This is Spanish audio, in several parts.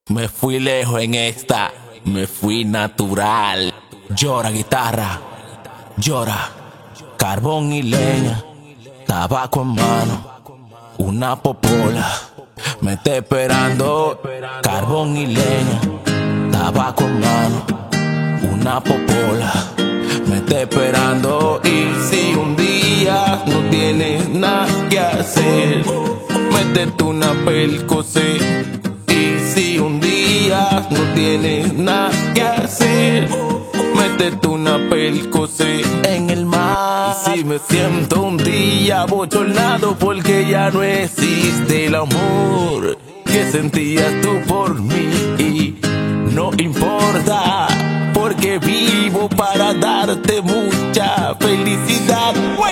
Me fui lejos en esta, me fui natural. Llora guitarra, llora, carbón y leña, tabaco en mano, una popola. Me está esperando, carbón y leña, tabaco en mano, una popola. Me está esperando y si un día no tienes nada que hacer, métete una Percocet. Y si un día no tienes nada que hacer, métete una Percocet en el mar. Y si me siento un día bochornado porque ya no existe el amor que sentías tú por mí, y no importa porque vivo para darte mucha felicidad.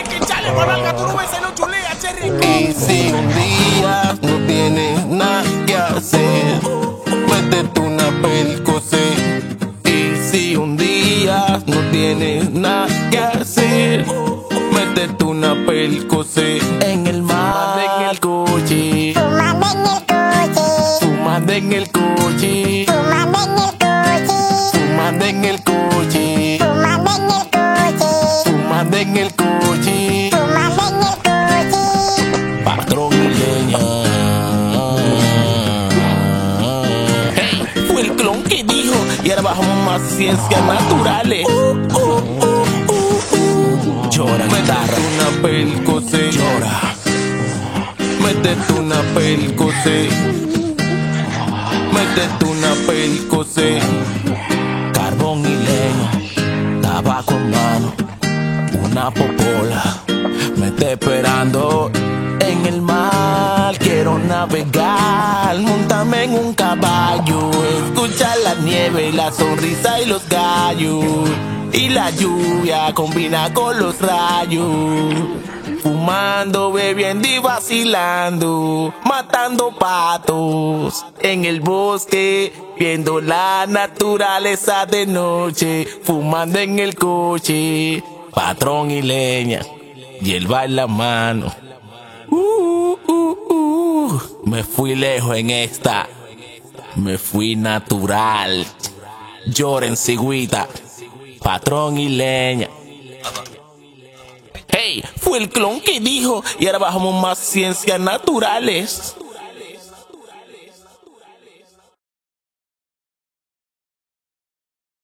Y si un día no tienes nada que hacer, métete una Percocet. Y si un día no tienes nada que hacer, métete una Percocet en el mar, en el coche, fumando en el coche, fumando en el coche, fumando en el coche, patrón y leña. Hey, fue el clon que dijo y ahora bajamos más ciencias naturales. Llora guitarra, una Percocet, llora, métete una Percocet, métete una Percocet, carbón y leña, tabaco en mano, una popola. Me está esperando en el mar, quiero navegar, montame en un caballo, escuchar la nieve, la sonrisa y los gallos, y la lluvia combina con los rayos, fumando, bebiendo y vacilando, matando patos en el bosque, viendo la naturaleza de noche, fumando en el coche, patrón y leña, hierba en la mano. Me fui lejos en esta, me fui natural. Lloren cigüita, patrón y leña. Hey, fue el clon que dijo y ahora bajamos más ciencias naturales.